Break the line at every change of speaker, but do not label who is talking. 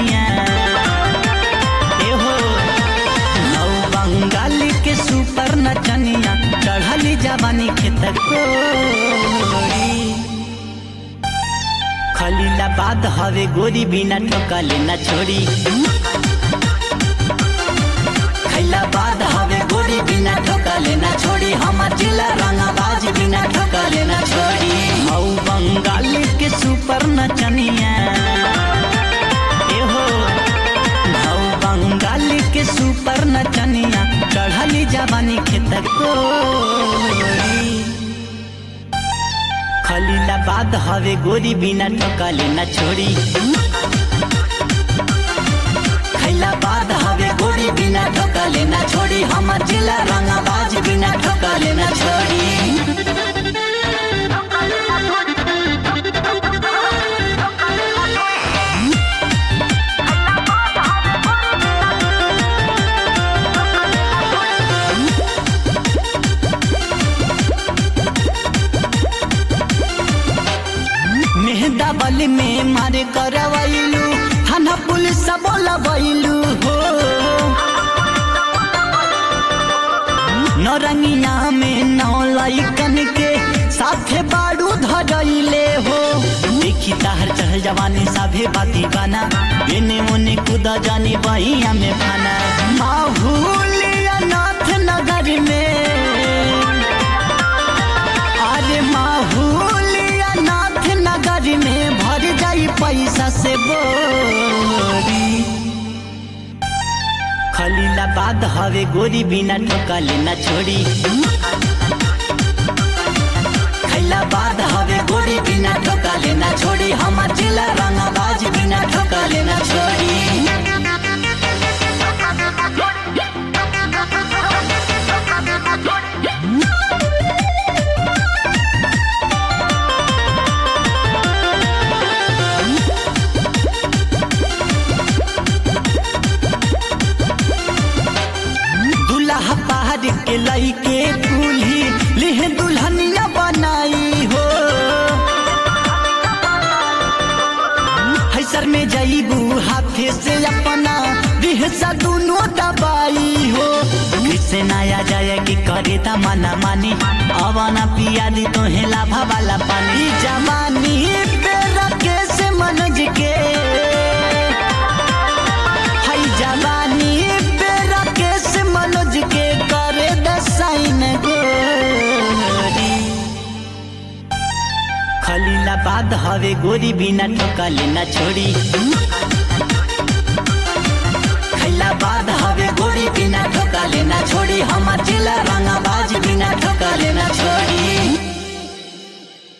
नचनिया एहो नौ बंगाल के सुपर नचनिया चढ़ली जवानी खेत कोरी खलीलाबाद हवे गोरी बिना ठोकले न छोड़ी खलीलाबाद हवे गोरी बिना ठोकले न छोड़ी हमार जिला रंगबाज बिना ठोकले न छोड़ी हौ बंगाल के सुपर नचनिया एहो हौ बंगाल के सुपर नचनिया चढ़ली जवानी खेत कोरी खलीलाबाद हवे गोरी बिना ठोकले न छोड़ी खलीलाबाद हवे गोरी बिना ठोकले न छोड़ी हमार जिला रंगबाज बिना ठोकले न छोड़ी मेहदाबल में मारे करवैलू थाना पुलिस बोलबैलू हो नौरंगिया में नौ लइकन के साथे बारू धरैले हो देखी ताहर चढ़ल जवानी साभे बाती बना एने ओने कूद जानी बहिया में खाना माहौलिया नाथ नगर में अरे माहौलिया नाथ नगर में भर जाई पैसा से बोरी खलीलाबाद हवे गोरी बिना ठोकले न छोड़ी खलीलाबाद हवे गोरी बिना ठोकले न छोड़ी हमार जिला रंगबाज बिना ठोकले न छोड़ी के लइके दूल्ही लिहे दुल्हनिया बनाई हो हैसर में जाइबू हाथे से अपना दिहसा दोनों दबाई हो किसे नया जाए कि करे ता मना मानी अवाना पिया दी तो हेला भवाला पानी जवानी पे रखे से मनज के हाय जवानी पे रखे से मनोज के करे दसाइन गोरी खलीलाबाद हवे गोरी बिना ठोकले न छोड़ी खलीलाबाद